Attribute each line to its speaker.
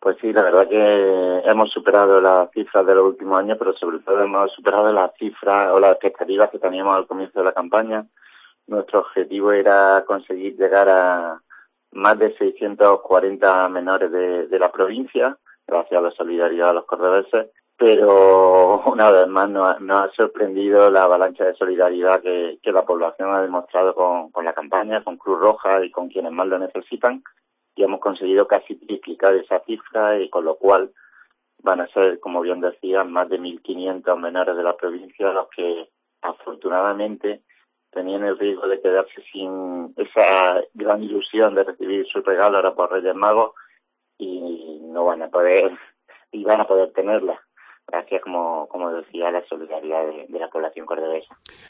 Speaker 1: Pues sí, la verdad que hemos superado las cifras de los últimos años, pero sobre todo hemos superado las cifras o las expectativas que teníamos al comienzo de la campaña. Nuestro objetivo era conseguir llegar a más de 640 menores de la provincia, gracias a la solidaridad de los cordobeses, pero una vez más nos ha sorprendido la avalancha de solidaridad que la población ha demostrado con la campaña, con Cruz Roja y con quienes más lo necesitan, y hemos conseguido casi triplicar esa cifra, y con lo cual van a ser, como bien decía, más de 1.500 menores de la provincia los que afortunadamente tenían el riesgo de quedarse sin esa gran ilusión de recibir su regalo ahora por Reyes Magos, y no van a poder, y van a poder tenerla, gracias, como decía, a la solidaridad de la población cordobesa.